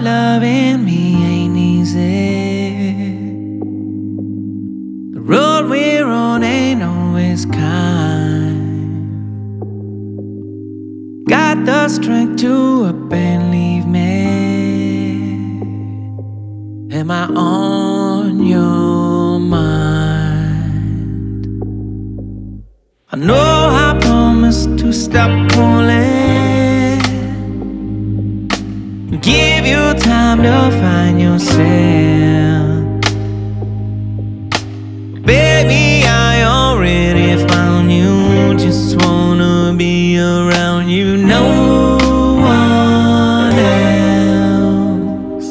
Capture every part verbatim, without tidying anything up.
loving me ain't easy. The road we're on ain't always kind. Got the strength to up and leave me. Am I on your mind? I know I promised to stop calling, give you time to find yourself. Baby, I already found you. Just wanna be around you, no one else.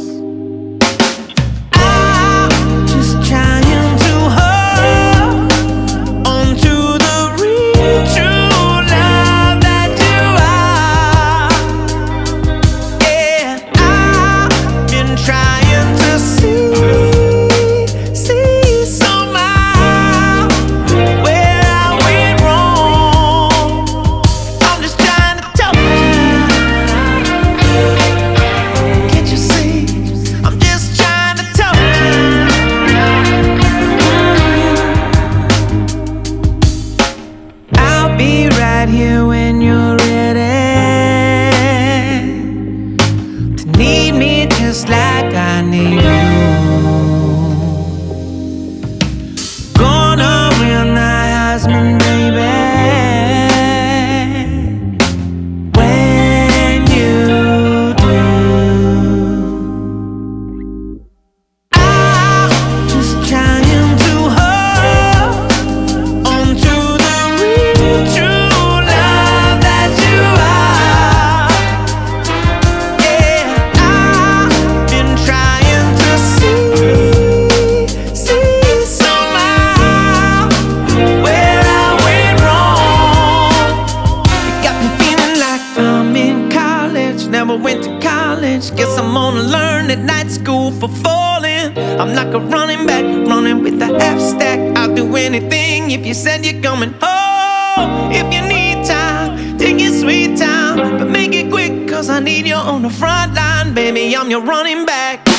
I'm just trying to hold on to the real true love that you are. Yeah, I've been trying to see, see somehow where I went wrong. I'm just trying to tell you. Can't you see? I'm just trying to tell you. I'll be right here when you're ready to need me just like I need you. Gonna win the Heisman, baby, when you do. I'm just trying to hold on to the real true love that you are. Yeah, I've been trying to see, see somehow where I went wrong. You got me feeling like I'm in college, never went to college. Guess I'm gonna learn at night school for falling. I'm like a running back, running with a half stack. I'll do anything if you said you're coming home. If you need time, take your sweet time, but make it quick, cause I need you on the front line. Baby, I'm your running back.